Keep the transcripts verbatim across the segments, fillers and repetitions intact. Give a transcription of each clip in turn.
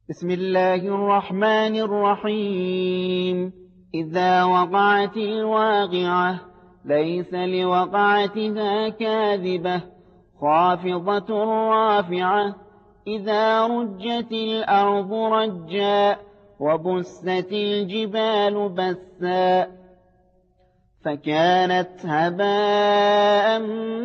بسم الله الرحمن الرحيم. إذا وقعت الواقعة ليس لوقعتها كاذبة خافضة رافعة. إذا رجت الأرض رجا وبست الجبال بسا فكانت هباء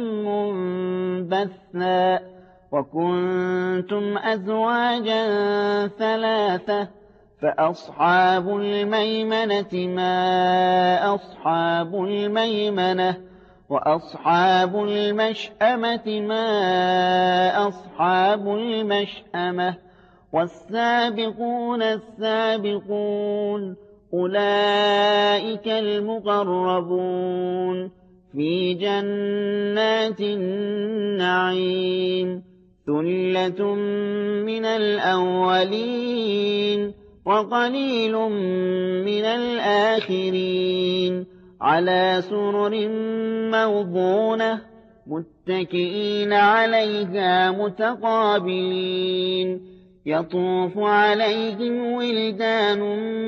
منبثا. وكنتم أزواجا ثلاثة فأصحاب الميمنة ما أصحاب الميمنة وأصحاب المشأمة ما أصحاب المشأمة. والسابقون السابقون أولئك المقربون في جنات النعيم. ثلة من الأولين وقليل من الآخرين. على سرر موضونة متكئين عليها متقابلين. يطوف عليهم ولدان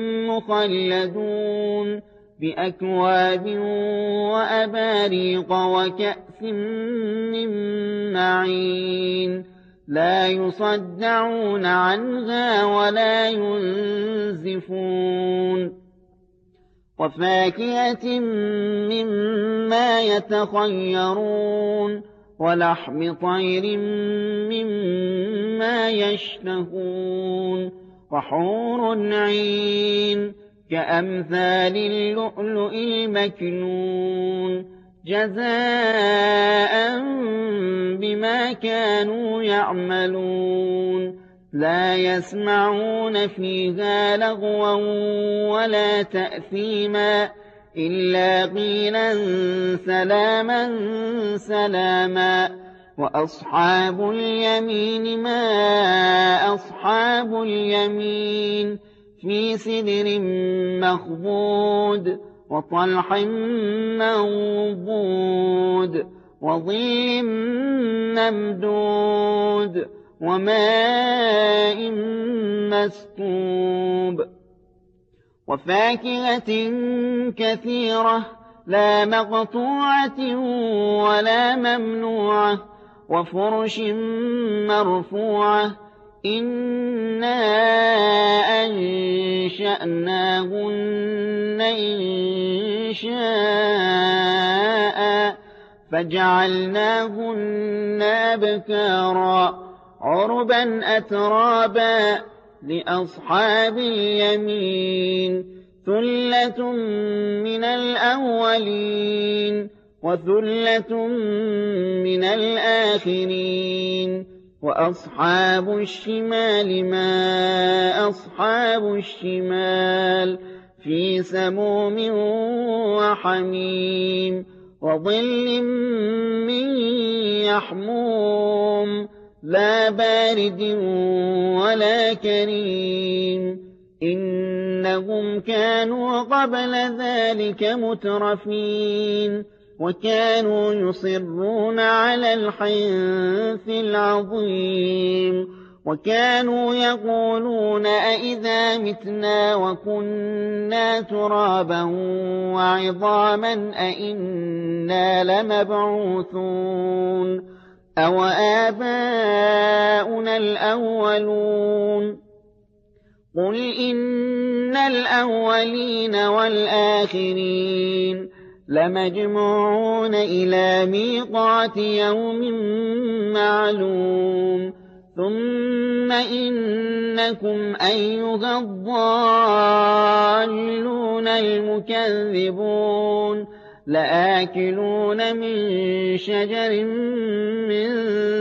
مخلدون بأكواب وأباريق وكأس من معين. لا يصدعون عنها ولا ينزفون. وفاكهة مما يتخيرون ولحم طير مما يشتهون. وحور عين كأمثال اللؤلؤ المكنون جزاء بما كانوا يعملون. لا يسمعون فيها لغوا ولا تأثيما إلا قيلا سلاما سلاما. وأصحاب اليمين ما أصحاب اليمين في سدر مخضود وطلح منضود وظل ممدود وماء مسكوب. وفاكهة كثيرة لا مقطوعة ولا ممنوعة وفرش مرفوعة. إنا أنشأناهن إنشاء فجعلناهن أبكارا عربا أترابا لأصحاب اليمين. ثلة من الأولين وثلة من الآخرين. وأصحاب الشمال ما أصحاب الشمال في سموم وحميم وظل من يحموم لا بارد ولا كريم. إنهم كانوا قبل ذلك مترفين وكانوا يصرون على الحنث العظيم. وكانوا يقولون أئذا متنا وكنا ترابا وعظاما أئنا لمبعوثون أو آباؤنا الأولون. قل إن الأولين والآخرين لمجموعون إلى ميقات يوم معلوم. ثم إنكم أيها الضالون المكذبون لآكلون من شجر من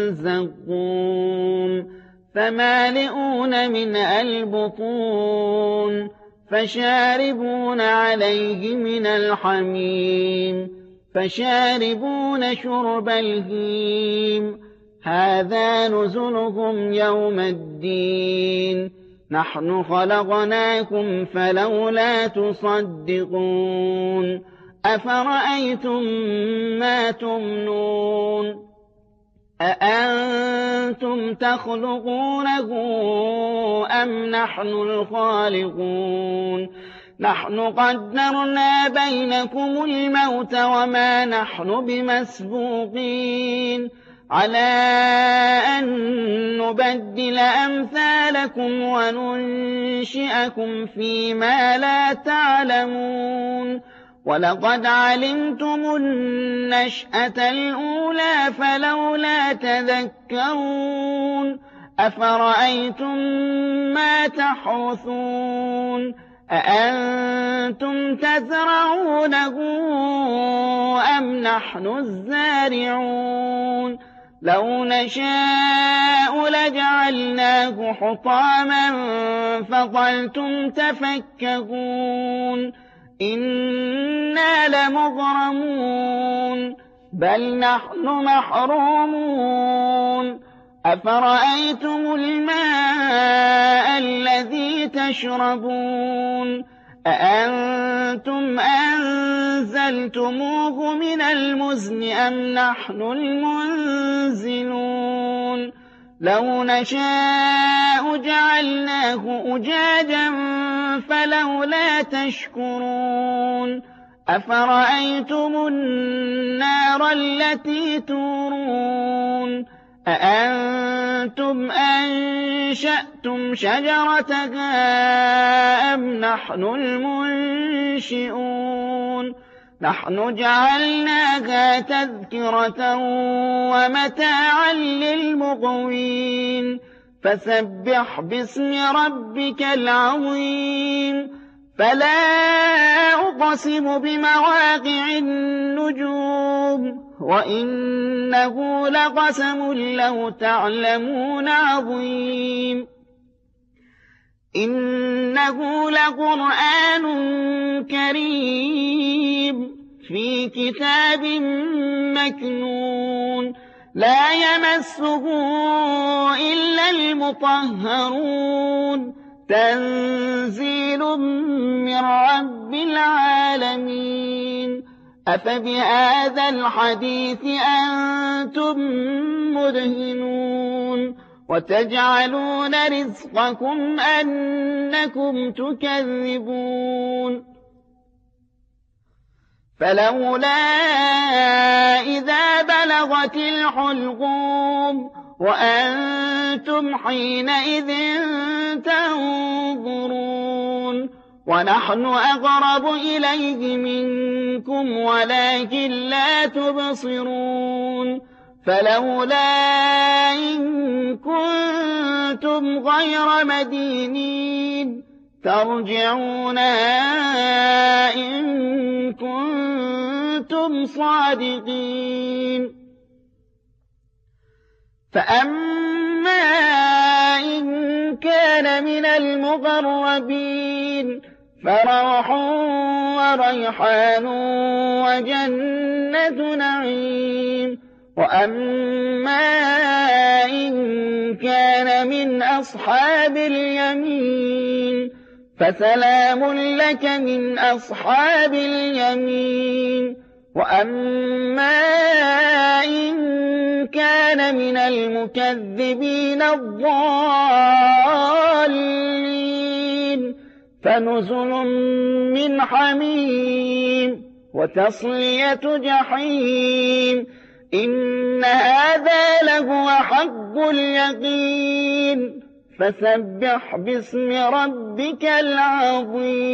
زقوم فمالئون منها البطون فشاربون عليه من الحميم فشاربون شرب الهيم. هذا نزلهم يوم الدين. نحن خلقناكم فلولا تصدقون. أفرأيتم ما تمنون أأنتم تخلقونه أم نحن الخالقون نحن قدرنا بينكم الموت وما نحن بمسبوقين على أن نبدل أمثالكم وننشئكم فيما لا تعلمون ولقد علمتم النشأة الأولى فلولا تذكرون أفرأيتم ما تحرثون أأنتم تزرعونه أم نحن الزارعون لو نشاء لجعلناه حطاما فظلتم تفكهون إنا لمغرمون بل نحن محرومون أفرأيتم الماء الذي تشربون أأنتم أنزلتموه من المزن أم نحن المنزلون لو نشاء جعلناه أجاجا فلولا تشكرون أفرأيتم النار التي تورون أأنتم أنشأتم شجرتها أم نحن المنشئون نحن جعلناها تذكرة ومتاعا للمقوين فسبح باسم ربك العظيم فلا أقسم بمواقع النجوم وإنه لقسم لو تعلمون عظيم إنه لقرآن كريم في كتاب مكنون لا يمسه إلا المطهرون تنزيل من رب العالمين أفبهذا الحديث أنتم مدهنون وتجعلون رزقكم أنكم تكذبون فلولا إذا بلغت الحلقوم وأنتم حينئذ تنظرون ونحن أقرب إليه منكم ولكن لا تبصرون فلولا إن كنتم غير مدينين ترجعونها إن كنتم صادقين فأما إن كان من المقربين فروح وريحان وجنة نعيم وأما إن كان من أصحاب اليمين فسلام لك من أصحاب اليمين وأما إن كان من المكذبين الضالين فنزل من حميم وتصلية جحيم إن هذا لهو حق اليقين فسبح باسم ربك العظيم